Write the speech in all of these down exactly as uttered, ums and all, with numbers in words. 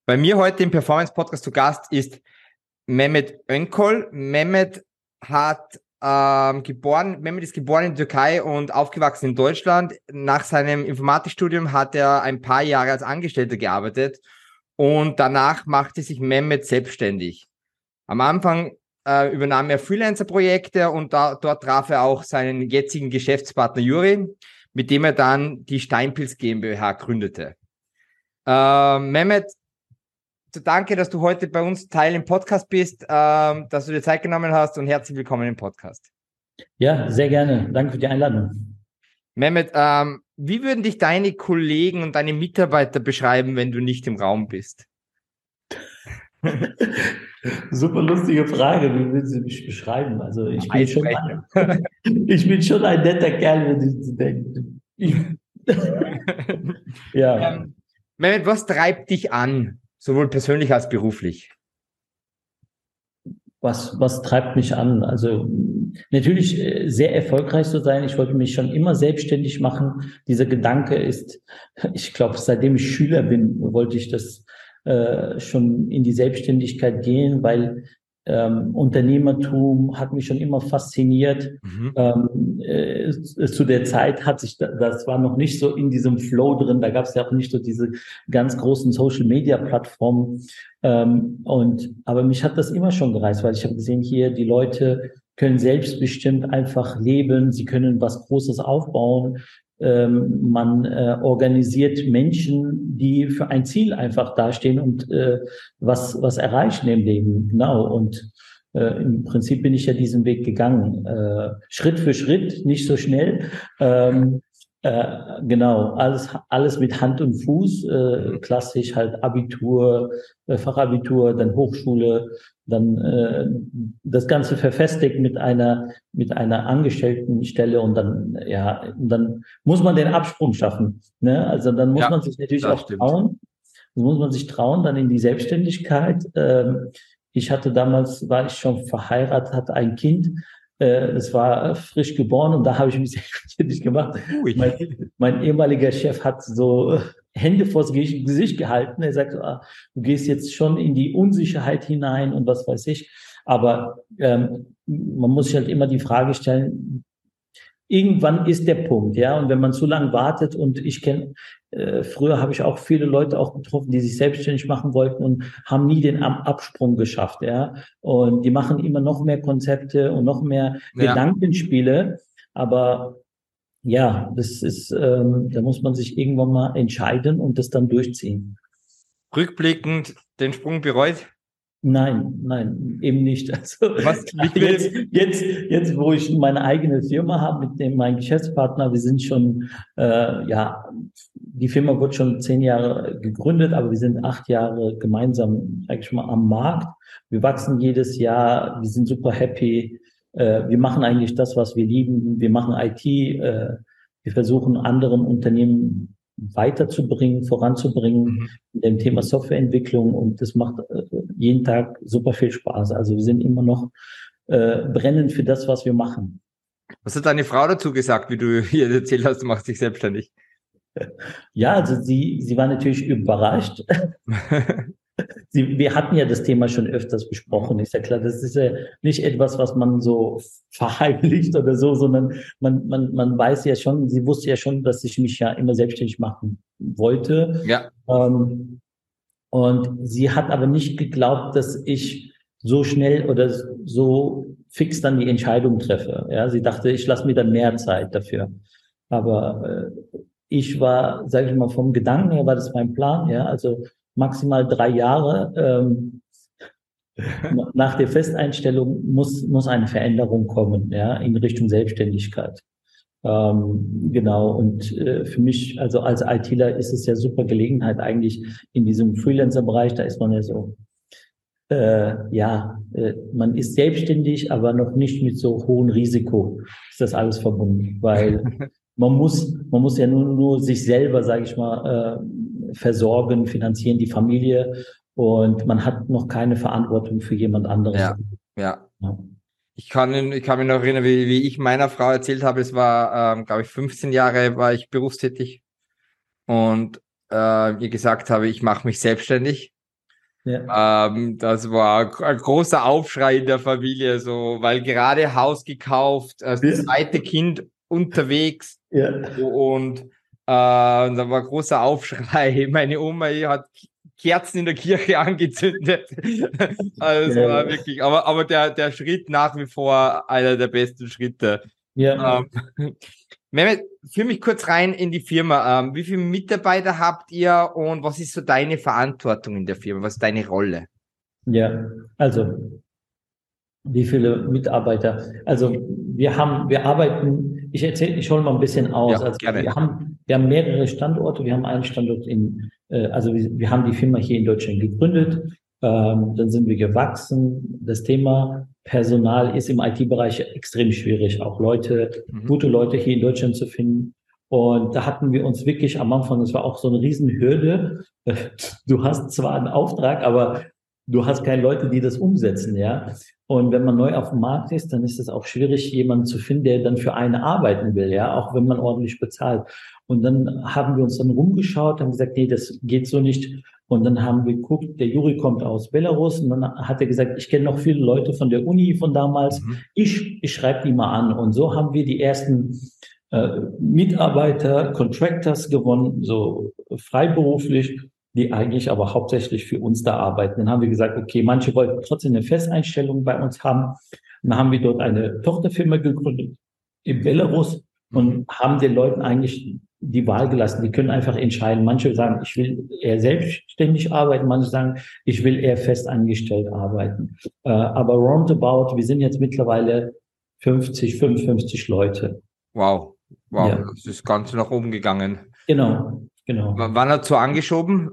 Bei mir heute im Performance-Podcast zu Gast ist Mehmet Önkol. Mehmet hat ähm, geboren, Mehmet ist geboren in der Türkei und aufgewachsen in Deutschland. Nach seinem Informatikstudium hat er ein paar Jahre als Angestellter gearbeitet und danach machte sich Mehmet selbstständig. Am Anfang äh, übernahm er Freelancer-Projekte und da, dort traf er auch seinen jetzigen Geschäftspartner Juri, mit dem er dann die Steinpilz GmbH gründete. Äh, Mehmet, danke, dass du heute bei uns Teil im Podcast bist, ähm, dass du dir Zeit genommen hast und herzlich willkommen im Podcast. Ja, sehr gerne. Danke für die Einladung. Mehmet, ähm, wie würden dich deine Kollegen und deine Mitarbeiter beschreiben, wenn du nicht im Raum bist? Super lustige Frage. Wie würden Sie mich beschreiben? Also ich bin, schon ein, ich bin schon ein netter Kerl, wenn ich so denke. Ich, ja. Ähm, Mehmet, was treibt dich an? Sowohl persönlich als beruflich. Was, was treibt mich an? Also natürlich sehr erfolgreich zu sein. Ich wollte mich schon immer selbstständig machen. Dieser Gedanke ist, ich glaube, seitdem ich Schüler bin, wollte ich das äh, schon in die Selbstständigkeit gehen, weil ähm, Unternehmertum hat mich schon immer fasziniert. Mhm. Ähm, äh, zu der Zeit hat sich, das war noch nicht so in diesem Flow drin, da gab es ja auch nicht so diese ganz großen Social-Media-Plattformen. Ähm, und aber mich hat das immer schon gereizt, weil ich habe gesehen, hier die Leute können selbstbestimmt einfach leben, sie können was Großes aufbauen. Ähm, man äh, organisiert Menschen, die für ein Ziel einfach dastehen und äh, was was erreichen im Leben. Genau. Und äh, im Prinzip bin ich ja diesen Weg gegangen, äh, Schritt für Schritt, nicht so schnell. Ähm, äh, genau, alles alles mit Hand und Fuß, äh, klassisch halt Abitur, äh, Fachabitur, dann Hochschule. Dann äh, das Ganze verfestigt mit einer mit einer Angestelltenstelle und dann ja dann muss man den Absprung schaffen, ne? Also dann muss ja, man sich natürlich auch stimmt. trauen, dann muss man sich trauen, dann in die Selbstständigkeit. Ähm, ich hatte damals war ich schon verheiratet, hatte ein Kind. Äh, es war frisch geboren und da habe ich mich selbstständig gemacht. Mein, mein ehemaliger Chef hat so Hände vors Gesicht gehalten. Er sagt, ah, du gehst jetzt schon in die Unsicherheit hinein und was weiß ich. Aber ähm, man muss sich halt immer die Frage stellen, irgendwann ist der Punkt, ja. Und wenn man zu lange wartet und ich kenne, äh, früher habe ich auch viele Leute auch getroffen, die sich selbstständig machen wollten und haben nie den Absprung geschafft, ja. Und die machen immer noch mehr Konzepte und noch mehr ja. Gedankenspiele. Aber ja, das ist, ähm, da muss man sich irgendwann mal entscheiden und das dann durchziehen. Rückblickend den Sprung bereut? Nein, nein, eben nicht. Also Was, jetzt, jetzt, jetzt, wo ich meine eigene Firma habe mit dem mein Geschäftspartner, wir sind schon, äh, ja, die Firma wird schon zehn Jahre gegründet, aber wir sind acht Jahre gemeinsam, sag ich mal, am Markt. Wir wachsen jedes Jahr, wir sind super happy. Äh, wir machen eigentlich das, was wir lieben. Wir machen I T. Äh, wir versuchen anderen Unternehmen weiterzubringen, voranzubringen in dem Thema Softwareentwicklung und das macht äh, jeden Tag super viel Spaß. Also wir sind immer noch äh, brennend für das, was wir machen. Was hat deine Frau dazu gesagt, wie du hier erzählt hast, du machst dich selbstständig? Ja, also sie, sie war natürlich überrascht. Sie, wir hatten ja das Thema schon öfters besprochen. Ist ja klar, das ist ja nicht etwas, was man so verheimlicht oder so, sondern man, man, man weiß ja schon, sie wusste ja schon, dass ich mich ja immer selbstständig machen wollte. Ja. Ähm, und sie hat aber nicht geglaubt, dass ich so schnell oder so fix dann die Entscheidung treffe. Ja, sie dachte, ich lasse mir dann mehr Zeit dafür. Aber äh, ich war, sage ich mal, vom Gedanken her war das mein Plan. Ja, also maximal drei Jahre. Ähm, nach der Festeinstellung muss, muss eine Veränderung kommen, ja, in Richtung Selbstständigkeit. Ähm, genau. Und äh, für mich, also als ITler ist es ja super Gelegenheit eigentlich in diesem Freelancer-Bereich, da ist man ja so, äh, ja, äh, man ist selbstständig, aber noch nicht mit so hohem Risiko ist das alles verbunden, weil man muss, man muss ja nur, nur sich selber, sage ich mal, äh, versorgen, finanzieren, die Familie und man hat noch keine Verantwortung für jemand anderes. Ja, ja. ja. Ich kann, ich kann mich noch erinnern, wie, wie ich meiner Frau erzählt habe, es war, ähm, glaube ich, fünfzehn Jahre war ich berufstätig und äh, ihr gesagt habe, ich mache mich selbstständig Ja. Ähm, das war ein großer Aufschrei in der Familie, so, weil gerade Haus gekauft, äh, das Ja. zweite Kind unterwegs Ja. und, äh, und da war großer Aufschrei. Meine Oma die hat Kerzen in der Kirche angezündet. Also Ja. war wirklich, aber, aber der, der Schritt nach wie vor einer der besten Schritte. Ja. Ähm, Mehmet, führ mich kurz rein in die Firma. Ähm, wie viele Mitarbeiter habt ihr und was ist so deine Verantwortung in der Firma? Was ist deine Rolle? Ja. Also, wie viele Mitarbeiter? Also, wir haben, wir arbeiten, ich erzähle, ich hole mal ein bisschen aus. Ja, Also, gerne. wir haben, wir haben mehrere Standorte. Wir haben einen Standort in, äh, also wir, wir haben die Firma hier in Deutschland gegründet. Ähm, dann sind wir gewachsen. Das Thema Personal ist im I T-Bereich extrem schwierig, auch Leute, Mhm. gute Leute hier in Deutschland zu finden. Und da hatten wir uns wirklich am Anfang, das war auch so eine Riesenhürde. Du hast zwar einen Auftrag, aber du hast keine Leute, die das umsetzen, ja. Und wenn man neu auf dem Markt ist, dann ist es auch schwierig, jemanden zu finden, der dann für eine arbeiten will, ja, auch wenn man ordentlich bezahlt. Und dann haben wir uns dann rumgeschaut, haben gesagt, nee, das geht so nicht. Und dann haben wir geguckt, der Juri kommt aus Belarus und dann hat er gesagt, ich kenne noch viele Leute von der Uni von damals. Mhm. Ich, ich schreibe die mal an. Und so haben wir die ersten äh, Mitarbeiter, Contractors gewonnen, so freiberuflich, die eigentlich aber hauptsächlich für uns da arbeiten. Dann haben wir gesagt, okay, manche wollten trotzdem eine Festeinstellung bei uns haben. Dann haben wir dort eine Tochterfirma gegründet in Belarus und Mhm. haben den Leuten eigentlich die Wahl gelassen. Die können einfach entscheiden. Manche sagen, ich will eher selbstständig arbeiten. Manche sagen, ich will eher festangestellt arbeiten. Äh, aber roundabout, wir sind jetzt mittlerweile fünfzig, fünfundfünfzig Leute. Wow, wow, Ja, das ist ganz nach oben gegangen. genau, genau. W- Wann hat so angeschoben?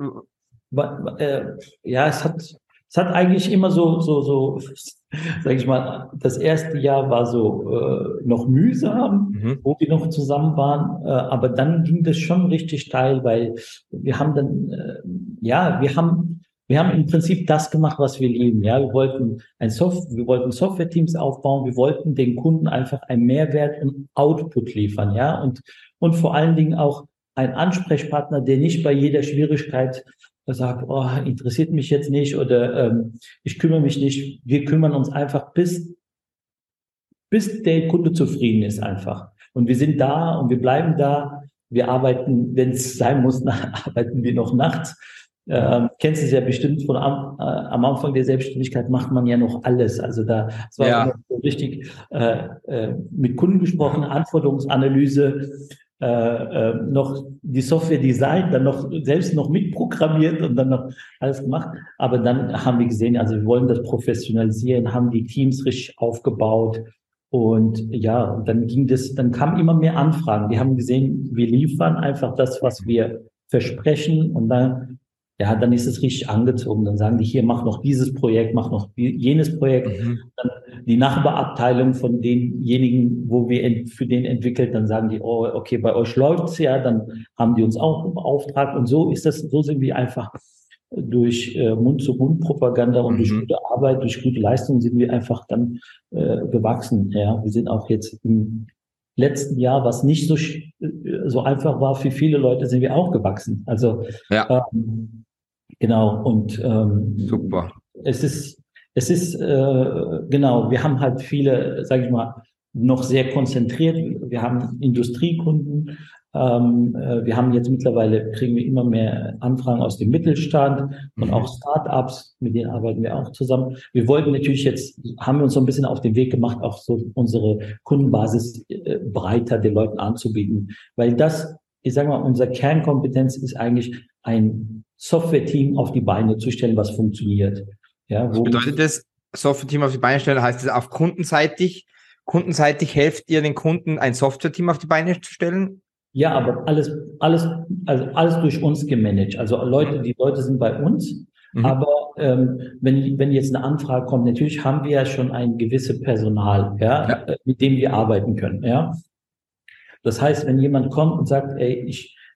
Wa- äh, ja, es hat, es hat eigentlich immer so, so, so, sag ich mal, das erste Jahr war so äh, noch mühsam, Mhm. wo wir noch zusammen waren, äh, aber dann ging das schon richtig steil, weil wir haben dann, äh, ja, wir haben, wir haben im Prinzip das gemacht, was wir lieben. Ja, wir wollten ein Soft, wir wollten Software-Teams aufbauen, wir wollten den Kunden einfach einen Mehrwert und Output liefern, ja, und und vor allen Dingen auch ein Ansprechpartner, der nicht bei jeder Schwierigkeit sagt, oh, interessiert mich jetzt nicht oder ähm, ich kümmere mich nicht. Wir kümmern uns einfach, bis, bis der Kunde zufrieden ist einfach. Und wir sind da und wir bleiben da. Wir arbeiten, wenn es sein muss, arbeiten wir noch nachts. Ähm, kennst du es ja bestimmt von am, äh, am Anfang der Selbstständigkeit macht man ja noch alles. Also da es war Ja. noch so richtig äh, äh, mit Kunden gesprochen, Anforderungsanalyse, äh, äh, noch die Software Design, dann noch selbst noch mitprogrammiert und dann noch alles gemacht. Aber dann haben wir gesehen, also wir wollen das professionalisieren, haben die Teams richtig aufgebaut. Und ja, und dann ging das, dann kamen immer mehr Anfragen. Die haben gesehen, wir liefern einfach das, was wir versprechen. Und dann, ja, dann ist es richtig angezogen. Dann sagen die, hier, mach noch dieses Projekt, mach noch jenes Projekt. Mhm. Dann die Nachbarabteilung von denjenigen, wo wir ent- für den entwickelt, dann sagen die, oh, okay, bei euch läuft's ja, dann haben die uns auch beauftragt. Und so ist das, so sind wir einfach durch äh, Mund-zu-Mund-Propaganda und durch Mhm. gute Arbeit, durch gute Leistung sind wir einfach dann äh, gewachsen. Ja, wir sind auch jetzt im letzten Jahr, was nicht so sch- äh, so einfach war für viele Leute, sind wir auch gewachsen. Also Ja, ähm, genau und ähm, super. es ist es ist äh, genau, wir haben halt viele, sage ich mal, noch sehr konzentriert. Wir haben Industriekunden. Ähm, äh, wir haben jetzt mittlerweile, kriegen wir immer mehr Anfragen aus dem Mittelstand und Mhm. auch Startups, mit denen arbeiten wir auch zusammen. Wir wollten natürlich jetzt, haben wir uns so ein bisschen auf den Weg gemacht, auch so unsere Kundenbasis äh, breiter den Leuten anzubieten, weil das, ich sage mal, unsere Kernkompetenz ist eigentlich ein Software-Team auf die Beine zu stellen, was funktioniert. Ja, Was wo bedeutet das? Software-Team auf die Beine stellen, heißt es auf kundenseitig, kundenseitig helft ihr den Kunden, ein Software-Team auf die Beine zu stellen? Ja, aber alles, alles, also alles durch uns gemanagt. Also Leute, die Leute sind bei uns, Mhm. aber ähm, wenn, wenn jetzt eine Anfrage kommt, natürlich haben wir ja schon ein gewisses Personal, ja, Ja. mit dem wir arbeiten können, ja. Das heißt, wenn jemand kommt und sagt, ey, ich,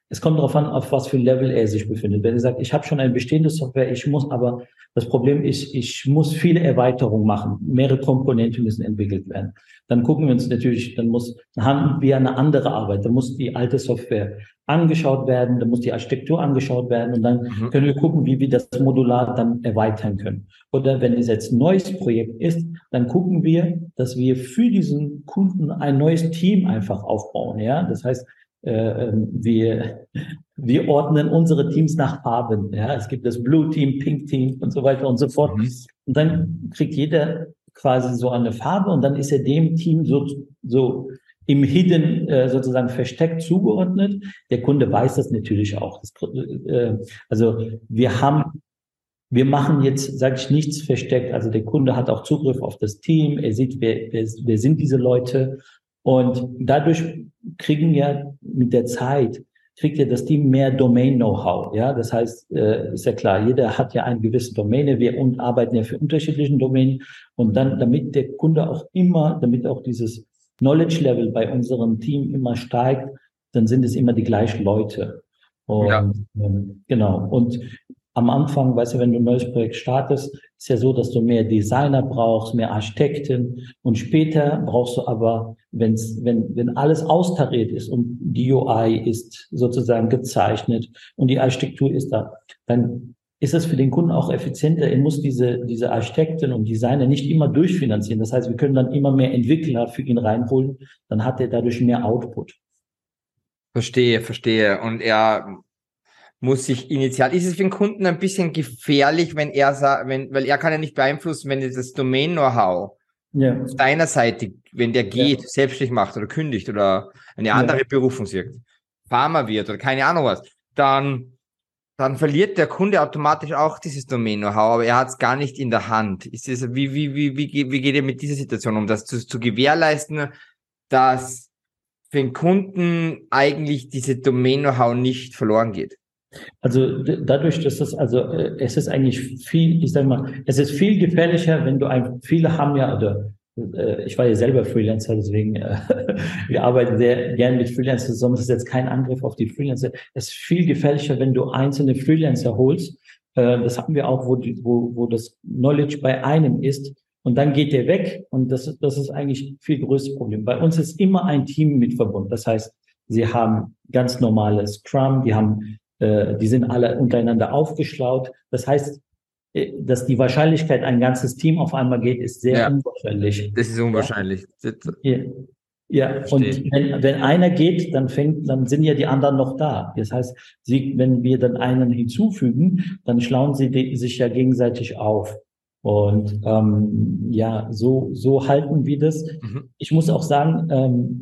es kommt darauf an, auf was für Level er sich befindet. Wenn er sagt, ich habe schon eine bestehende Software, ich muss aber, das Problem ist, ich muss viele Erweiterungen machen, mehrere Komponenten müssen entwickelt werden. Dann gucken wir uns natürlich, dann muss, dann haben wir eine andere Arbeit, dann muss die alte Software angeschaut werden, dann muss die Architektur angeschaut werden und dann mhm. können wir gucken, wie wir das modular dann erweitern können. Oder wenn es jetzt ein neues Projekt ist, dann gucken wir, dass wir für diesen Kunden ein neues Team einfach aufbauen. Ja, das heißt, äh, wir wir ordnen unsere Teams nach Farben. Ja, es gibt das Blue Team, Pink Team und so weiter und so fort. Mhm. Und dann kriegt jeder quasi so eine Farbe und dann ist er dem Team so so im Hidden äh, sozusagen versteckt zugeordnet. Der Kunde weiß das natürlich auch. Das, äh, also wir haben Wir machen jetzt, sage ich, nichts versteckt. Also der Kunde hat auch Zugriff auf das Team. Er sieht, wer, wer, wer sind diese Leute. Und dadurch kriegen ja mit der Zeit, kriegt ja das Team mehr Domain-Know-how. Ja, das heißt, äh, ist ja klar, jeder hat ja eine gewisse Domäne. Wir arbeiten ja für unterschiedliche Domänen. Und dann, damit der Kunde auch immer, damit auch dieses Knowledge-Level bei unserem Team immer steigt, dann sind es immer die gleichen Leute. Und, ja. ähm, genau. Und am Anfang, weißt du, wenn du ein neues Projekt startest, ist ja so, dass du mehr Designer brauchst, mehr Architekten und später brauchst du aber, wenn's, wenn, wenn alles austariert ist und die U I ist sozusagen gezeichnet und die Architektur ist da, dann ist es für den Kunden auch effizienter. Er muss diese, diese Architekten und Designer nicht immer durchfinanzieren. Das heißt, wir können dann immer mehr Entwickler für ihn reinholen, dann hat er dadurch mehr Output. Verstehe, verstehe. Und er muss sich initial, ist es für den Kunden ein bisschen gefährlich, wenn er sagt, wenn, weil er kann ja nicht beeinflussen, wenn das Domain-Know-how ja. auf deiner Seite, wenn der geht, ja. selbstständig macht oder kündigt oder eine andere ja. Berufung sucht, Farmer wird oder keine Ahnung was, dann, dann verliert der Kunde automatisch auch dieses Domain-Know-how, aber er hat es gar nicht in der Hand. Ist es, wie, wie, wie, wie, wie geht ihr mit dieser Situation um, das zu, zu gewährleisten, dass für den Kunden eigentlich diese Domain-Know-how nicht verloren geht? Also dadurch, dass das, also es ist eigentlich viel, ich sag mal, es ist viel gefährlicher, wenn du ein, viele haben ja, oder äh, ich war ja selber Freelancer, deswegen äh, wir arbeiten sehr gern mit Freelancern zusammen, das ist jetzt kein Angriff auf die Freelancer, es ist viel gefährlicher, wenn du einzelne Freelancer holst, äh, das hatten wir auch, wo, die, wo, wo das Knowledge bei einem ist und dann geht der weg und das, das ist eigentlich ein viel größeres Problem. Bei uns ist immer ein Team mit verbunden, das heißt, sie haben ganz normales Scrum, die haben die sind alle untereinander aufgeschlaut. Das heißt, dass die Wahrscheinlichkeit, ein ganzes Team auf einmal geht, ist sehr ja, unwahrscheinlich. Das ist unwahrscheinlich. Ja, ja. Und wenn, wenn einer geht, dann fängt, dann sind ja die anderen noch da. Das heißt, sie, wenn wir dann einen hinzufügen, dann schlauen sie die, sich ja gegenseitig auf. Und ähm, ja, so so halten wir das. Mhm. Ich muss auch sagen, ähm,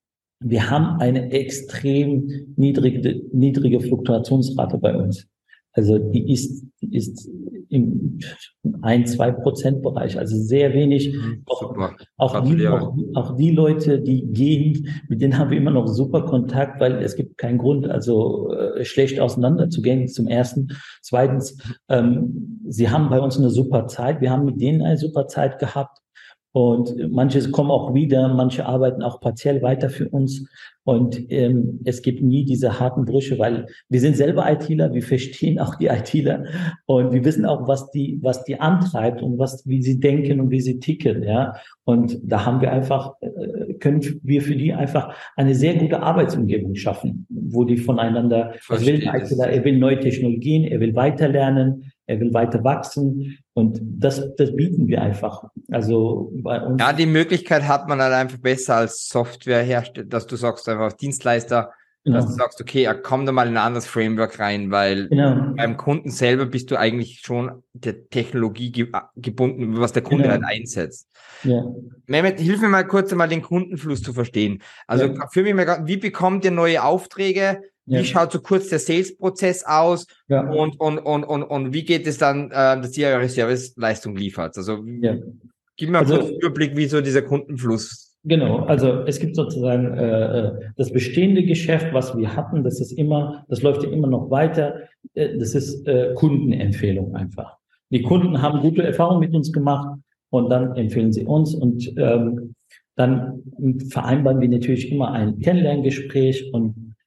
wir haben eine extrem niedrige, niedrige Fluktuationsrate bei uns. Also die ist, die ist im ein, zwei Prozent Bereich, also sehr wenig. Mhm, auch, auch, die, auch, auch die Leute, die gehen, mit denen haben wir immer noch super Kontakt, weil es gibt keinen Grund, also äh, schlecht auseinanderzugehen, zum Ersten. Zweitens, ähm, sie haben bei uns eine super Zeit, wir haben mit denen eine super Zeit gehabt. Und manche kommen auch wieder, manche arbeiten auch partiell weiter für uns. Und ähm, es gibt nie diese harten Brüche, weil wir sind selber ITler, wir verstehen auch die ITler und wir wissen auch, was die, was die antreibt und was, wie sie denken und wie sie ticken, ja. Und da haben wir einfach, äh, können wir für die einfach eine sehr gute Arbeitsumgebung schaffen, wo die voneinander, was will ein ITler, er will neue Technologien, er will weiterlernen, er will weiter wachsen und das, das bieten wir einfach. Also bei uns. Ja, die Möglichkeit hat man halt einfach besser als Softwarehersteller, dass du sagst einfach Dienstleister, genau. dass du sagst, okay, ja, komm da mal in ein anderes Framework rein, weil genau. beim Kunden selber bist du eigentlich schon der Technologie ge- gebunden, was der Kunde genau. halt einsetzt. Ja. Mehmet, hilf mir mal kurz einmal den Kundenfluss zu verstehen. Also ja. für mich mal, wie bekommt ihr neue Aufträge? Wie ja. schaut so kurz der Sales-Prozess aus ja. und, und, und, und, und wie geht es dann, äh, dass ihr eure Serviceleistung liefert? Also ja. gib mir mal also, kurz einen Überblick, wie so dieser Kundenfluss. Genau, also es gibt sozusagen äh, das bestehende Geschäft, was wir hatten, das ist immer, das läuft ja immer noch weiter, äh, das ist äh, Kundenempfehlung einfach. Die Kunden haben gute Erfahrungen mit uns gemacht und dann empfehlen sie uns und ähm, dann vereinbaren wir natürlich immer ein Kennenlerngespräch und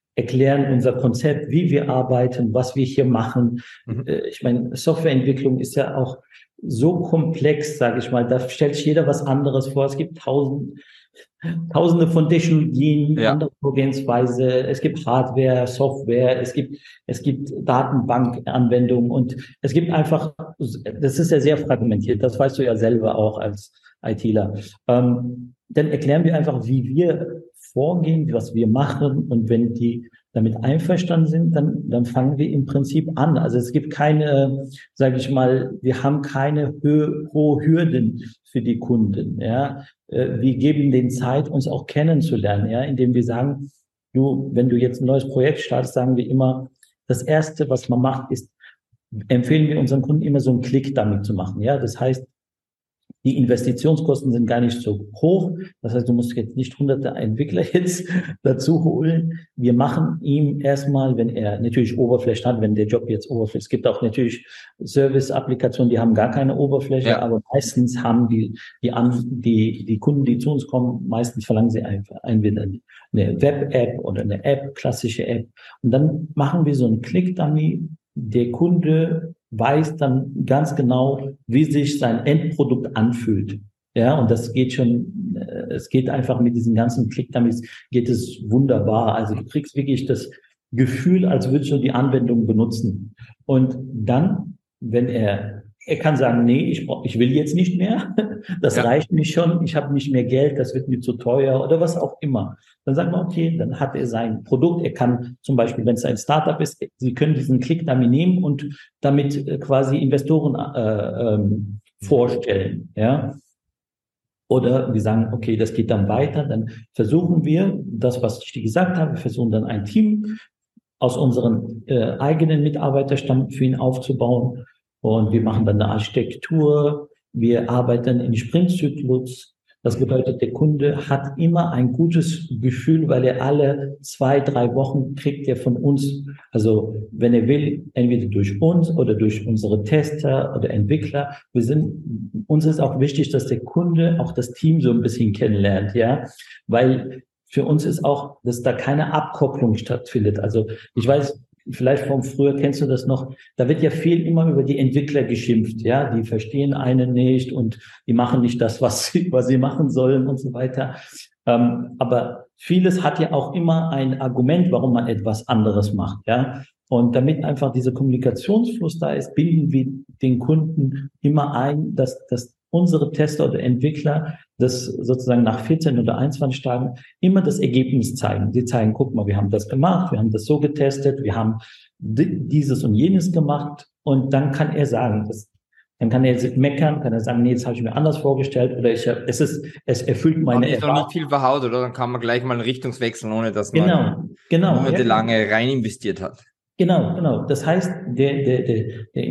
erklären unser Konzept, wie wir arbeiten, was wir hier machen. Mhm. Ich meine, Softwareentwicklung ist ja auch so komplex, sage ich mal. Da stellt sich jeder was anderes vor. Es gibt tausend, tausende von Technologien, ja. andere Vorgehensweise. Es gibt Hardware, Software, es gibt, es gibt Datenbankanwendungen und es gibt einfach, das ist ja sehr fragmentiert. Das weißt du ja selber auch als ITler. Ähm, dann erklären wir einfach, wie wir vorgehen, was wir machen und wenn die damit einverstanden sind, dann, dann fangen wir im Prinzip an. Also es gibt keine, sage ich mal, wir haben keine Hö- hohe Hürden für die Kunden. Ja, wir geben denen Zeit, uns auch kennenzulernen, ja, indem wir sagen, du, wenn du jetzt ein neues Projekt startest, sagen wir immer, das Erste, was man macht, ist, empfehlen wir unseren Kunden immer so einen Klick damit zu machen. Ja, das heißt, die Investitionskosten sind gar nicht so hoch. Das heißt, du musst jetzt nicht hunderte Entwickler jetzt dazu holen. Wir machen ihm erstmal, wenn er natürlich Oberfläche hat, wenn der Job jetzt Oberfläche, es gibt auch natürlich Service-Applikationen, die haben gar keine Oberfläche, ja. aber meistens haben die, die, die, die Kunden, die zu uns kommen, meistens verlangen sie einfach entweder eine Web-App oder eine App, klassische App. Und dann machen wir so einen Click-Dummy. Der Kunde weiß dann ganz genau, wie sich sein Endprodukt anfühlt. Ja, und das geht schon, es geht einfach mit diesen ganzen Click-Dummies, geht es wunderbar. Also du kriegst wirklich das Gefühl, als würdest du die Anwendung benutzen. Und dann, wenn er, er kann sagen, nee, ich brauch, ich will jetzt nicht mehr, das ja. reicht mir schon, ich habe nicht mehr Geld, das wird mir zu teuer oder was auch immer. Dann sagt man, okay, dann hat er sein Produkt. Er kann zum Beispiel, wenn es ein Startup ist, Sie können diesen Click-Dummy nehmen und damit quasi Investoren äh, ähm, vorstellen. Ja. Oder wir sagen, okay, das geht dann weiter. Dann versuchen wir, das, was ich dir gesagt habe, wir versuchen dann ein Team aus unserem äh, eigenen Mitarbeiterstamm für ihn aufzubauen. Und wir machen dann eine Architektur. Wir arbeiten in Sprintzyklus. Das bedeutet, der Kunde hat immer ein gutes Gefühl, weil er alle zwei, drei Wochen kriegt er von uns, also wenn er will, entweder durch uns oder durch unsere Tester oder Entwickler. Wir sind, uns ist auch wichtig, dass der Kunde auch das Team so ein bisschen kennenlernt, ja, weil für uns ist auch, dass da keine Abkopplung stattfindet. Also ich weiß, vielleicht von früher kennst du das noch, da wird ja viel immer über die Entwickler geschimpft, ja, die verstehen einen nicht und die machen nicht das, was sie, was sie machen sollen und so weiter. Ähm, aber vieles hat ja auch immer ein Argument, warum man etwas anderes macht, ja. Und damit einfach dieser Kommunikationsfluss da ist, bilden wir den Kunden immer ein, dass, dass unsere Tester oder Entwickler das sozusagen nach vierzehn oder einundzwanzig Tagen immer das Ergebnis zeigen. Sie zeigen, guck mal, wir haben das gemacht, wir haben das so getestet, wir haben dieses und jenes gemacht und dann kann er sagen, das, dann kann er meckern, kann er sagen, nee, das habe ich mir anders vorgestellt oder ich hab, es ist, es erfüllt meine Erwartung. Ist noch nicht viel verhaut, oder? Dann kann man gleich mal einen Richtungswechsel, ohne dass man genau, genau, monatelange ja, rein investiert hat. Genau, genau. Das heißt, der, der, der, der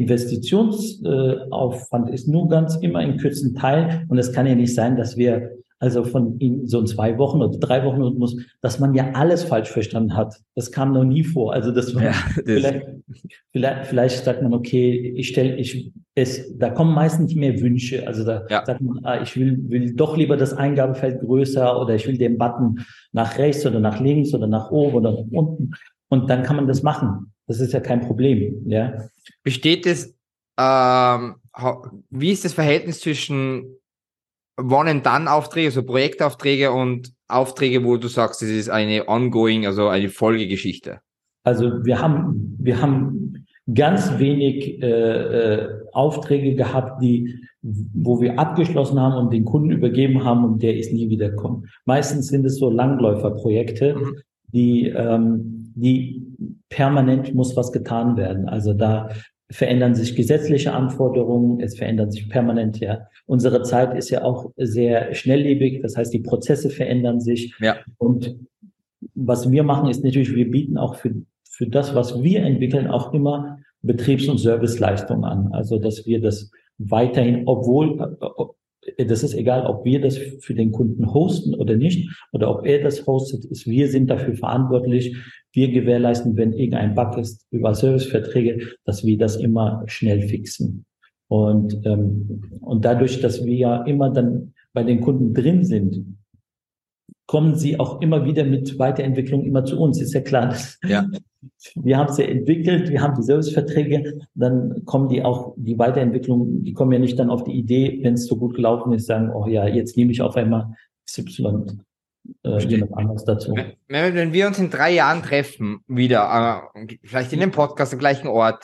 Investitionsaufwand ist nur ganz immer in kürzesten Teil. Und es kann ja nicht sein, dass wir also von ihm so in zwei Wochen oder drei Wochen muss, dass man ja alles falsch verstanden hat. Das kam noch nie vor. Also das war ja, das vielleicht, vielleicht, vielleicht sagt man, okay, ich stelle, ich, es, da kommen meistens mehr Wünsche. Also da ja. sagt man, ah, ich will, will doch lieber das Eingabefeld größer oder ich will den Button nach rechts oder nach links oder nach oben oder nach unten. Und dann kann man das machen. Das ist ja kein Problem, ja. Besteht es, ähm, wie ist das Verhältnis zwischen One-and-Done-Aufträge, also Projektaufträge und Aufträge, wo du sagst, das ist eine ongoing, also eine Folgegeschichte? Also wir haben, wir haben ganz wenig äh, Aufträge gehabt, die, wo wir abgeschlossen haben und den Kunden übergeben haben und der ist nie wiedergekommen. Meistens sind es so Langläuferprojekte, mhm. die, ähm, die permanent muss was getan werden. Also da verändern sich gesetzliche Anforderungen, es verändert sich permanent, ja. Unsere Zeit ist ja auch sehr schnelllebig, das heißt, die Prozesse verändern sich. Ja. Und was wir machen, ist natürlich, wir bieten auch für, für das, was wir entwickeln, auch immer Betriebs- und Serviceleistungen an. Also, dass wir das weiterhin, obwohl, das ist egal, ob wir das für den Kunden hosten oder nicht, oder ob er das hostet, ist, wir sind dafür verantwortlich. Wir gewährleisten, wenn irgendein Bug ist, über Serviceverträge, dass wir das immer schnell fixen. Und, ähm, und dadurch, dass wir ja immer dann bei den Kunden drin sind, kommen sie auch immer wieder mit Weiterentwicklung immer zu uns. Ist ja klar. Dass Ja. Wir haben es ja entwickelt, wir haben die Serviceverträge, dann kommen die auch, die Weiterentwicklung, die kommen ja nicht dann auf die Idee, wenn es so gut gelaufen ist, sagen, oh ja, jetzt nehme ich auf einmal X Y äh, jemand anderes dazu. Wenn, wenn wir uns in drei Jahren treffen, wieder, äh, vielleicht in dem Podcast am gleichen Ort,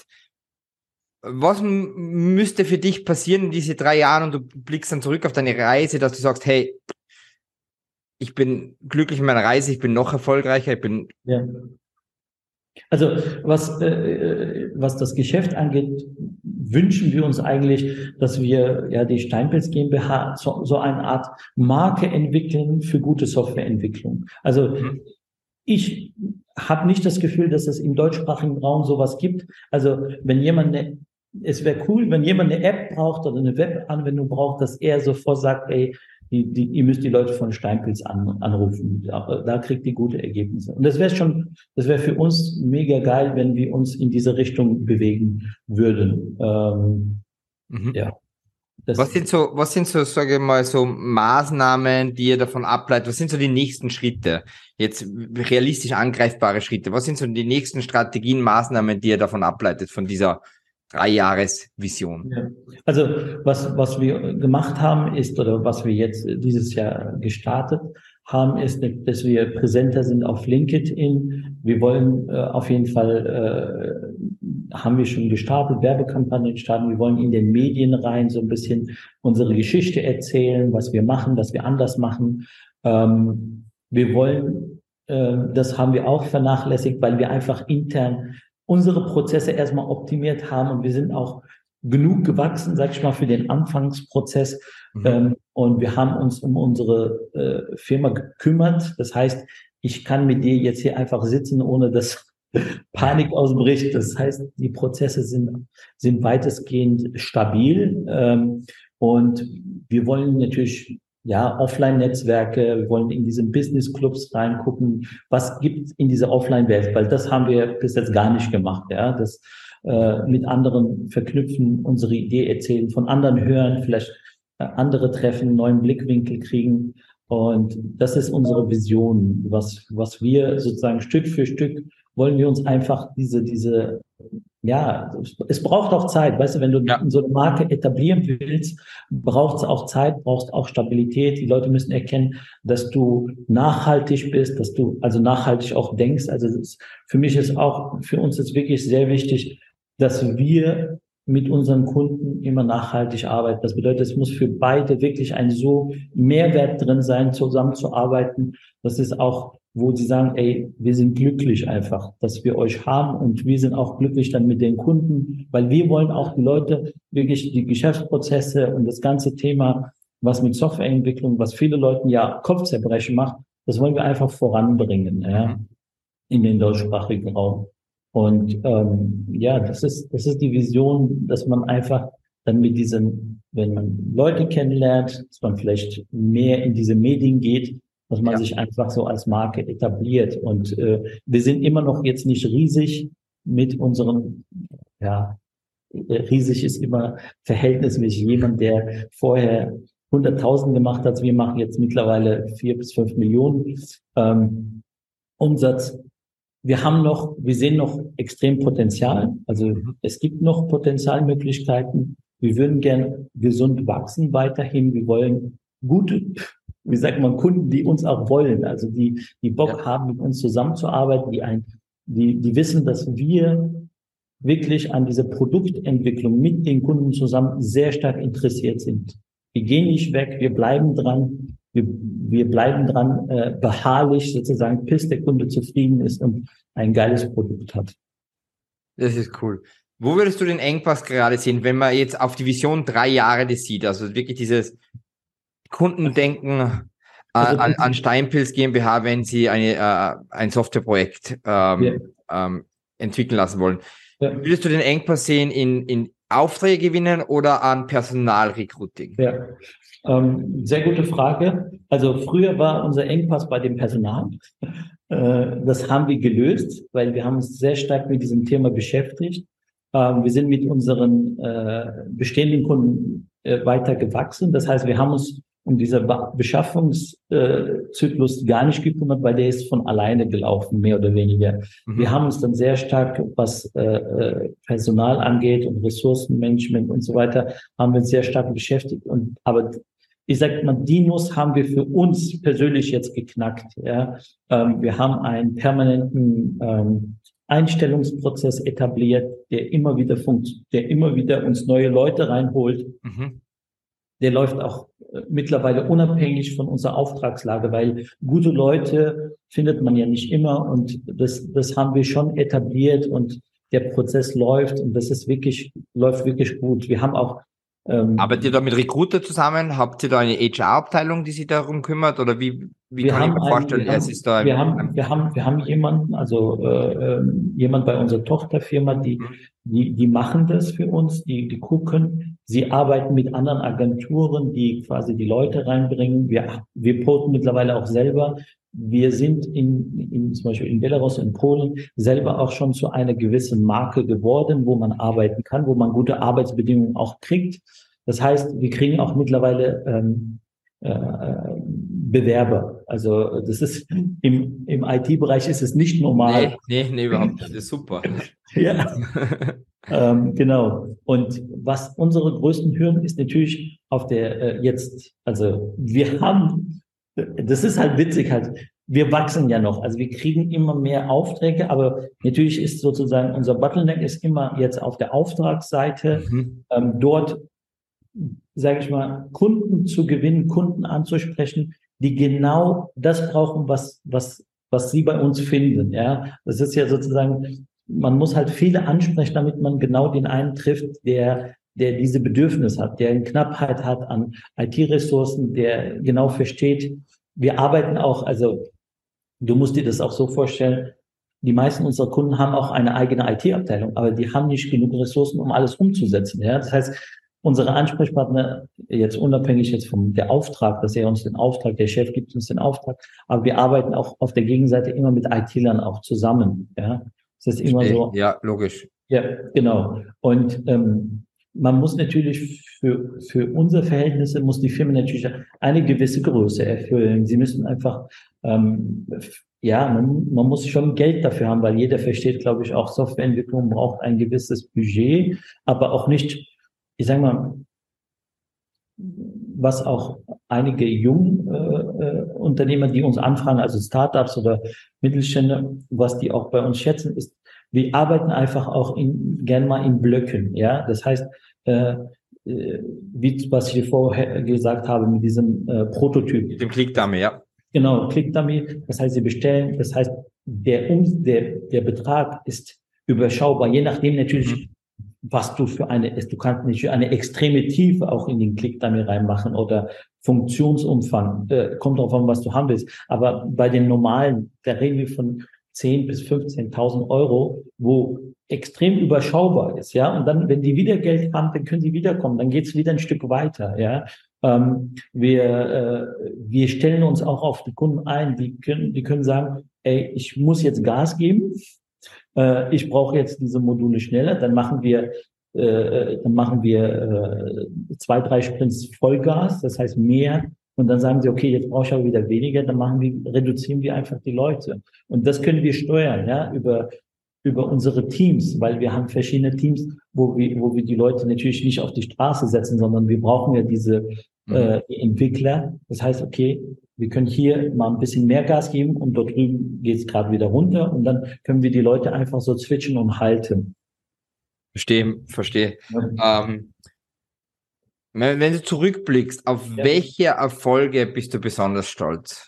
was m- müsste für dich passieren in diese drei Jahren und du blickst dann zurück auf deine Reise, dass du sagst, hey, ich bin glücklich in meiner Reise, ich bin noch erfolgreicher, ich bin... Ja. Also was, äh, was das Geschäft angeht, wünschen wir uns eigentlich, dass wir ja die Steinpilz GmbH so, so eine Art Marke entwickeln für gute Softwareentwicklung. Also Mhm. ich habe nicht das Gefühl, dass es im deutschsprachigen Raum sowas gibt. Also wenn jemand eine, es wäre cool, wenn jemand eine App braucht oder eine Webanwendung braucht, dass er sofort sagt, ey, Die, die, ihr müsst die Leute von Steinpilz an, anrufen. Da, da kriegt ihr gute Ergebnisse. Und das wäre schon, das wäre für uns mega geil, wenn wir uns in diese Richtung bewegen würden. Ähm, Mhm. ja. Das, Was sind so, was sind so, sage ich mal, so Maßnahmen, die ihr davon ableitet? Was sind so die nächsten Schritte? Jetzt realistisch angreifbare Schritte. Was sind so die nächsten Strategien, Maßnahmen, die ihr davon ableitet, von dieser Drei-Jahres-Vision? Ja. Also was, was wir gemacht haben ist, oder was wir jetzt dieses Jahr gestartet haben, ist, dass wir präsenter sind auf LinkedIn. Wir wollen äh, auf jeden Fall, äh, haben wir schon gestartet, Werbekampagnen starten. Wir wollen in den Medien rein so ein bisschen unsere Geschichte erzählen, was wir machen, was wir anders machen. Ähm, wir wollen, äh, das haben wir auch vernachlässigt, weil wir einfach intern unsere Prozesse erstmal optimiert haben und wir sind auch genug gewachsen, sag ich mal, für den Anfangsprozess. Mhm. Ähm, und wir haben uns um unsere äh, Firma gekümmert. Das heißt, ich kann mit dir jetzt hier einfach sitzen, ohne dass Panik ausbricht. Das heißt, die Prozesse sind, sind weitestgehend stabil. Ähm, und wir wollen natürlich ja, Offline-Netzwerke, wir wollen in diese Business-Clubs reingucken, was gibt in dieser Offline-Welt, weil das haben wir bis jetzt gar nicht gemacht, ja, das äh, mit anderen verknüpfen, unsere Idee erzählen, von anderen hören, vielleicht äh, andere treffen, einen neuen Blickwinkel kriegen und das ist unsere Vision, was, was wir sozusagen Stück für Stück wollen wir uns einfach diese, diese ja, es braucht auch Zeit, weißt du, wenn du ja. so eine Marke etablieren willst, braucht es auch Zeit, brauchst auch Stabilität. Die Leute müssen erkennen, dass du nachhaltig bist, dass du also nachhaltig auch denkst. Also ist, für mich ist auch, für uns ist wirklich sehr wichtig, dass wir mit unseren Kunden immer nachhaltig arbeiten. Das bedeutet, es muss für beide wirklich ein so Mehrwert drin sein, zusammenzuarbeiten. Das ist auch, wo sie sagen, ey, wir sind glücklich einfach, dass wir euch haben und wir sind auch glücklich dann mit den Kunden, weil wir wollen auch die Leute wirklich die Geschäftsprozesse und das ganze Thema, was mit Softwareentwicklung, was viele Leuten ja Kopfzerbrechen macht, das wollen wir einfach voranbringen, ja, in den deutschsprachigen Raum. Und ähm, ja, das ist das ist die Vision, dass man einfach dann mit diesen, wenn man Leute kennenlernt, dass man vielleicht mehr in diese Medien geht, dass man ja. sich einfach so als Marke etabliert. Und äh, wir sind immer noch jetzt nicht riesig mit unseren, ja, riesig ist immer verhältnismäßig jemand, der vorher hunderttausend gemacht hat. Wir machen jetzt mittlerweile vier bis fünf Millionen ähm, Umsatz. Wir haben noch, wir sehen noch extrem Potenzial. Also es gibt noch Potenzialmöglichkeiten. Wir würden gern gesund wachsen weiterhin. Wir wollen gute, wie sagt man, Kunden, die uns auch wollen, also die, die Bock ja. haben, mit uns zusammenzuarbeiten, die ein, die, die wissen, dass wir wirklich an dieser Produktentwicklung mit den Kunden zusammen sehr stark interessiert sind. Wir gehen nicht weg, wir bleiben dran, wir, wir bleiben dran, äh, beharrlich sozusagen, bis der Kunde zufrieden ist und ein geiles Produkt hat. Das ist cool. Wo würdest du den Engpass gerade sehen, wenn man jetzt auf die Vision drei Jahre das sieht? Also wirklich dieses Kundendenken äh, also, an, an Steinpilz GmbH, wenn sie eine, äh, ein Softwareprojekt ähm, ja. ähm, entwickeln lassen wollen. Ja. Würdest du den Engpass sehen in, in Aufträge gewinnen oder an Personalrecruiting? Ja, ähm, sehr gute Frage. Also früher war unser Engpass bei dem Personal. Äh, das haben wir gelöst, weil wir haben uns sehr stark mit diesem Thema beschäftigt. Ähm, wir sind mit unseren äh, bestehenden Kunden äh, weiter gewachsen. Das heißt, wir haben uns um dieser Be- Beschaffungszyklus gar nicht gekümmert, weil der ist von alleine gelaufen, mehr oder weniger. Mhm. Wir haben uns dann sehr stark, was äh, äh, Personal angeht und Ressourcenmanagement und so weiter, haben wir uns sehr stark beschäftigt. Und aber ich sag mal, die Nuss haben wir für uns persönlich jetzt geknackt. Ja, ähm, wir haben einen permanenten ähm, Einstellungsprozess etabliert, der immer wieder funkt, der immer wieder uns neue Leute reinholt. Mhm. Der läuft auch äh, mittlerweile unabhängig von unserer Auftragslage, weil gute Leute findet man ja nicht immer und das, das haben wir schon etabliert und der Prozess läuft und das ist wirklich, läuft wirklich gut. Wir haben auch ähm, Arbeitet ihr da mit Recruiter zusammen? Habt ihr da eine H R-Abteilung, die sich darum kümmert? Oder wie, wie Wir kann ich haben mir einen, vorstellen, wir es haben, ist da wir ein, haben, wir haben, wir haben jemanden, also äh, ähm, jemand bei unserer Tochterfirma, die, Mhm. die, die machen das für uns, die, die gucken. Sie arbeiten mit anderen Agenturen, die quasi die Leute reinbringen. Wir, wir poten mittlerweile auch selber. Wir sind in, in zum Beispiel in Belarus, in Polen selber auch schon zu einer gewissen Marke geworden, wo man arbeiten kann, wo man gute Arbeitsbedingungen auch kriegt. Das heißt, wir kriegen auch mittlerweile ähm, äh, Bewerber. Also das ist im, im I T-Bereich ist es nicht normal. Nee, nee, nee, überhaupt nicht. Das ist super. Ja, ähm, genau. Und was unsere größten Hürden ist natürlich auf der äh, jetzt, also wir haben, das ist halt witzig halt, wir wachsen ja noch, also wir kriegen immer mehr Aufträge, aber natürlich ist sozusagen unser Bottleneck ist immer jetzt auf der Auftragsseite, Mhm. ähm, dort sage ich mal, Kunden zu gewinnen, Kunden anzusprechen, die genau das brauchen, was, was, was sie bei uns finden. Ja, das ist ja sozusagen, man muss halt viele ansprechen, damit man genau den einen trifft, der, der diese Bedürfnis hat, der eine Knappheit hat an I T-Ressourcen, der genau versteht. Wir arbeiten auch, also du musst dir das auch so vorstellen, die meisten unserer Kunden haben auch eine eigene I T-Abteilung, aber die haben nicht genug Ressourcen, um alles umzusetzen. Ja, das heißt, unsere Ansprechpartner, jetzt unabhängig jetzt vom der Auftrag, dass er uns den Auftrag, der Chef gibt uns den Auftrag, aber wir arbeiten auch auf der Gegenseite immer mit I T-Lern auch zusammen. Ja, das ist immer so. Ja, logisch. Ja, genau. Und ähm, man muss natürlich für für unsere Verhältnisse muss die Firma natürlich eine gewisse Größe erfüllen. Sie müssen einfach ähm, ja, man, man muss schon Geld dafür haben, weil jeder versteht, glaube ich, auch Softwareentwicklung braucht ein gewisses Budget, aber auch nicht, ich sage mal, was auch einige junge äh, Unternehmer, die uns anfragen, also Startups oder Mittelständler, was die auch bei uns schätzen, ist, wir arbeiten einfach auch in, gerne mal in Blöcken. Ja, das heißt, äh, wie was ich dir vorher gesagt habe mit diesem äh, Prototyp. Mit dem Clickdummy, ja. Genau, Clickdummy. Das heißt, sie bestellen. Das heißt, der um der der Betrag ist überschaubar, je nachdem natürlich. Mhm. Was du für eine, du kannst nicht eine extreme Tiefe auch in den Clickdummy reinmachen oder Funktionsumfang, äh, kommt drauf an, was du haben willst. Aber bei den normalen, da reden wir von zehn bis fünfzehntausend Euro, wo extrem überschaubar ist, ja. Und dann, wenn die wieder Geld haben, dann können sie wiederkommen, dann geht's wieder ein Stück weiter, ja. Ähm, wir, äh, wir stellen uns auch auf die Kunden ein, die können, die können sagen, ey, ich muss jetzt Gas geben. Ich brauche jetzt diese Module schneller, dann machen wir, äh, dann machen wir äh, zwei, drei Sprints Vollgas, das heißt mehr. Und dann sagen sie, okay, jetzt brauche ich aber wieder weniger, dann machen wir, reduzieren wir einfach die Leute. Und das können wir steuern, ja, über über unsere Teams, weil wir haben verschiedene Teams, wo wir, wo wir die Leute natürlich nicht auf die Straße setzen, sondern wir brauchen ja diese mhm. äh, Entwickler. Das heißt, okay, wir können hier mal ein bisschen mehr Gas geben und dort drüben geht es gerade wieder runter und dann können wir die Leute einfach so switchen und halten. Verstehe, verstehe. Ja. Ähm, wenn, wenn du zurückblickst, auf ja. welche Erfolge bist du besonders stolz?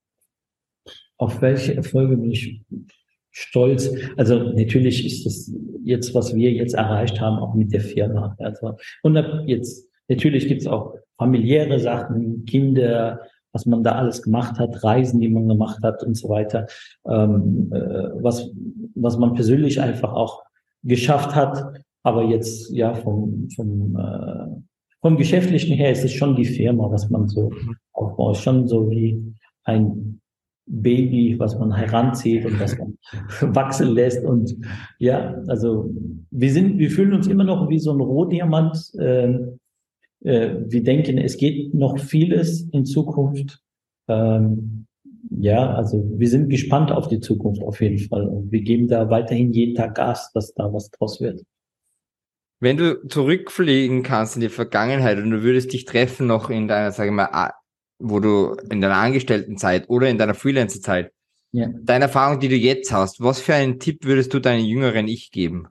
Auf welche Erfolge bin ich stolz? Also natürlich ist das jetzt, was wir jetzt erreicht haben, auch mit der Firma. Also, und jetzt, natürlich gibt es auch familiäre Sachen, Kinder, was man da alles gemacht hat, Reisen, die man gemacht hat und so weiter, ähm, äh, was, was man persönlich einfach auch geschafft hat. Aber jetzt, ja, vom, vom, äh, vom Geschäftlichen her ist es schon die Firma, was man so aufbaut. Schon so wie ein Baby, was man heranzieht und was man wachsen lässt. Und ja, also wir sind, wir fühlen uns immer noch wie so ein Rohdiamant, äh, äh, wir denken, es geht noch vieles in Zukunft. Ähm, ja, also wir sind gespannt auf die Zukunft auf jeden Fall. Und wir geben da weiterhin jeden Tag Gas, dass da was draus wird. Wenn du zurückfliegen kannst in die Vergangenheit und du würdest dich treffen noch in deiner, sag ich mal, wo du in deiner Angestelltenzeit oder in deiner Freelancer-Zeit, ja. Deine Erfahrung, die du jetzt hast, was für einen Tipp würdest du deinem jüngeren Ich geben?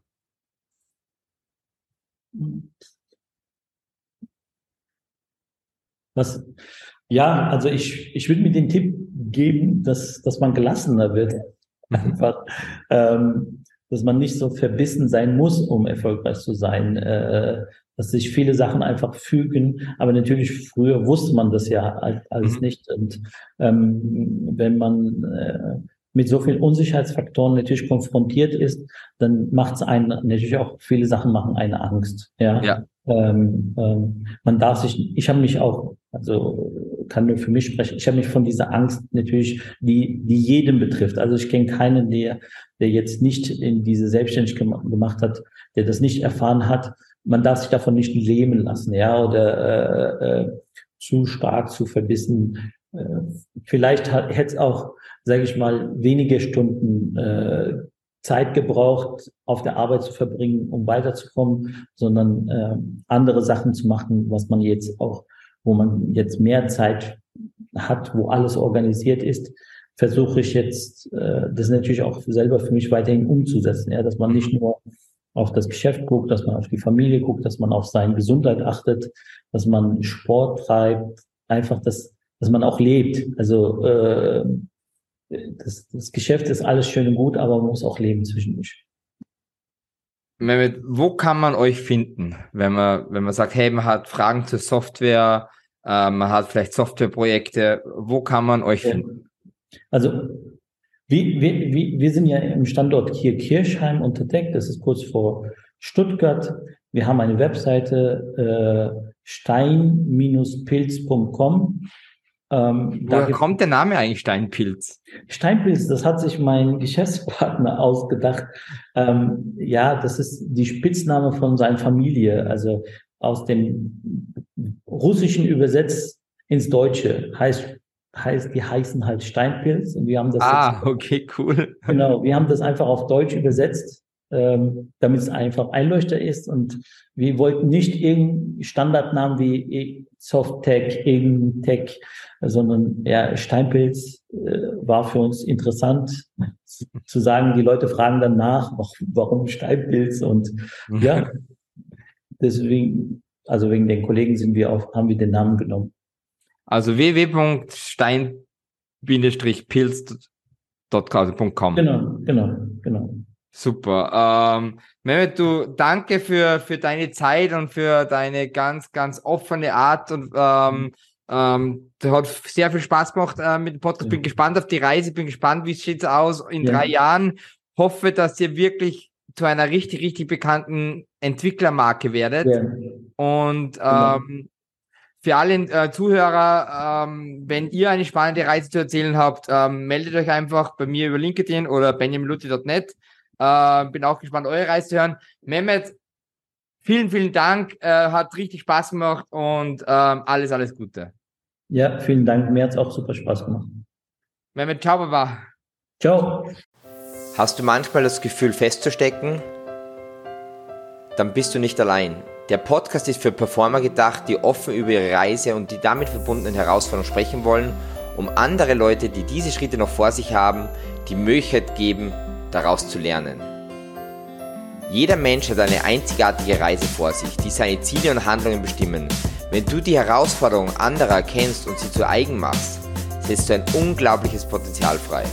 Was, ja, also ich, ich würde mir den Tipp geben, dass, dass man gelassener wird. Einfach, ähm, dass man nicht so verbissen sein muss, um erfolgreich zu sein, äh, dass sich viele Sachen einfach fügen. Aber natürlich, früher wusste man das ja alles mhm. nicht. Und ähm, wenn man äh, mit so vielen Unsicherheitsfaktoren natürlich konfrontiert ist, dann macht es einen natürlich auch, viele Sachen machen eine Angst. Ja. ja. Ähm, ähm, man darf sich, ich habe mich auch, also kann nur für mich sprechen, ich habe mich von dieser Angst natürlich, die die jeden betrifft. Also ich kenne keinen, der der jetzt nicht in diese Selbstständigkeit gemacht hat, der das nicht erfahren hat. Man darf sich davon nicht lähmen lassen, ja, oder äh, äh, zu stark, zu verbissen. Äh, vielleicht hätte es auch, sage ich mal, wenige Stunden äh, Zeit gebraucht, auf der Arbeit zu verbringen, um weiterzukommen, sondern äh, andere Sachen zu machen, was man jetzt auch, wo man jetzt mehr Zeit hat, wo alles organisiert ist, versuche ich jetzt, äh, das natürlich auch selber für mich weiterhin umzusetzen, ja, dass man nicht nur auf das Geschäft guckt, dass man auf die Familie guckt, dass man auf seine Gesundheit achtet, dass man Sport treibt, einfach, dass, dass man auch lebt. Also äh, Das, das Geschäft ist alles schön und gut, aber man muss auch leben zwischendurch. Mehmet, wo kann man euch finden, wenn man, wenn man sagt, hey, man hat Fragen zur Software, äh, man hat vielleicht Softwareprojekte, wo kann man euch finden? Also, wir, wir, wir sind ja im Standort hier Kirchheim unter Teck, das ist kurz vor Stuttgart. Wir haben eine Webseite äh, stein Bindestrich pilz punkt com. Ähm, Woher kommt der Name eigentlich Steinpilz? Steinpilz, das hat sich mein Geschäftspartner ausgedacht. Ähm, ja, das ist die Spitzname von seiner Familie, also aus dem Russischen übersetzt ins Deutsche. Heißt, heißt, die heißen halt Steinpilz und wir haben das. Ah, jetzt, okay, cool. Genau, wir haben das einfach auf Deutsch übersetzt, ähm, damit es einfach einleuchter ist, und wir wollten nicht irgendeinen Standardnamen wie Softtech, irgendein Tech, sondern ja, Steinpilz äh, war für uns interessant zu sagen. Die Leute fragen dann nach, warum Steinpilz, und ja, deswegen, also wegen den Kollegen sind wir auf, haben wir den Namen genommen. Also w w w punkt stein Bindestrich pilz punkt com. Genau, genau, genau. Super. Ähm, Mehmet, du, danke für, für deine Zeit und für deine ganz, ganz offene Art, und ähm, ähm, das hat sehr viel Spaß gemacht äh, mit dem Podcast. Bin ja. gespannt auf die Reise, bin gespannt, wie es sieht aus in ja. drei Jahren. Hoffe, dass ihr wirklich zu einer richtig, richtig bekannten Entwicklermarke werdet. Ja. Und ähm, für alle äh, Zuhörer, ähm, wenn ihr eine spannende Reise zu erzählen habt, ähm, meldet euch einfach bei mir über LinkedIn oder benjamin luthi punkt net. Äh, bin auch gespannt, eure Reise zu hören. Mehmet, vielen, vielen Dank. Äh, hat richtig Spaß gemacht, und ähm, alles, alles Gute. Ja, vielen Dank. Mir hat es auch super Spaß gemacht. Mehmet, ciao, baba. Ciao. Hast du manchmal das Gefühl, festzustecken? Dann bist du nicht allein. Der Podcast ist für Performer gedacht, die offen über ihre Reise und die damit verbundenen Herausforderungen sprechen wollen, um andere Leute, die diese Schritte noch vor sich haben, die Möglichkeit geben, daraus zu lernen. Jeder Mensch hat eine einzigartige Reise vor sich, die seine Ziele und Handlungen bestimmen. Wenn du die Herausforderungen anderer erkennst und sie zu eigen machst, setzt du ein unglaubliches Potenzial frei.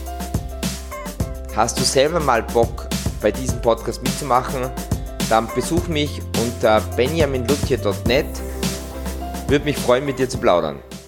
Hast du selber mal Bock, bei diesem Podcast mitzumachen? Dann besuch mich unter benjamin luthi punkt net. Würde mich freuen, mit dir zu plaudern.